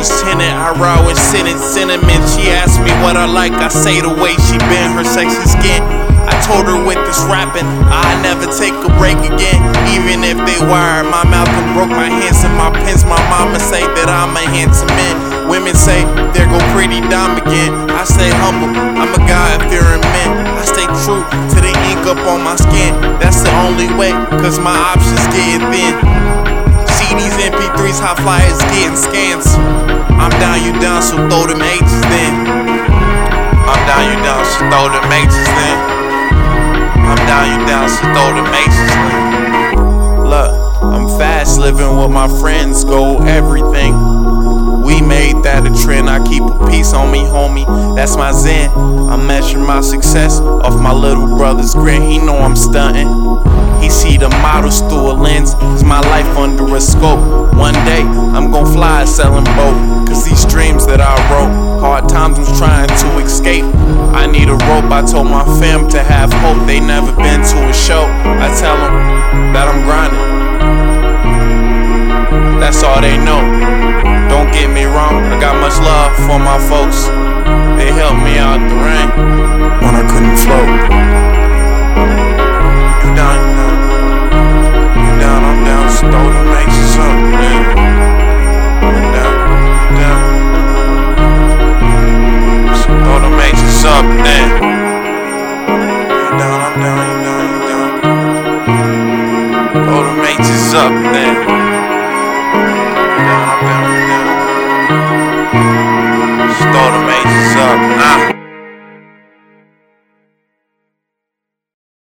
close tenant. I ride with cinnamon. She asked me what I like, I say the way she been, her sexy skin. I told her with this rapping, I never take a break again. Even if they wired my mouth and broke my hands and my pens. My mama say that I'm a handsome man. Women say, there go pretty dime again. I stay humble, I'm a God-fearing man. I stay true to the ink up on my skin. That's the only way, cause my options getting thin. CDs, MP3s, high flyers, getting scans. I'm down, you down, so throw them H's then. I'm down, you down, so throw them H's then. I'm down, you down, so throw them H's then. Look, I'm fast living with my friends, go everything. We made that a trend, I keep a piece on me, homie, that's my zen. I measure my success off my little brother's grin. He know I'm stunting. He see the models through a lens, cause my life under a scope. One day, I'm gon' fly selling boat, cause these dreams that I wrote, hard times was trying to escape. I need a rope, I told my fam to have hope. They never been to a show, I tell them that I'm grinding. That's all they know. Don't get me wrong, I got much love for my folks. They helped me out the rain when I couldn't float. You down, you down. You down, I'm down, so throw them H's up, man. You down, you down. So throw them H's up, man. You down, I'm down, you down, you down. Throw them H's up, man. Throw them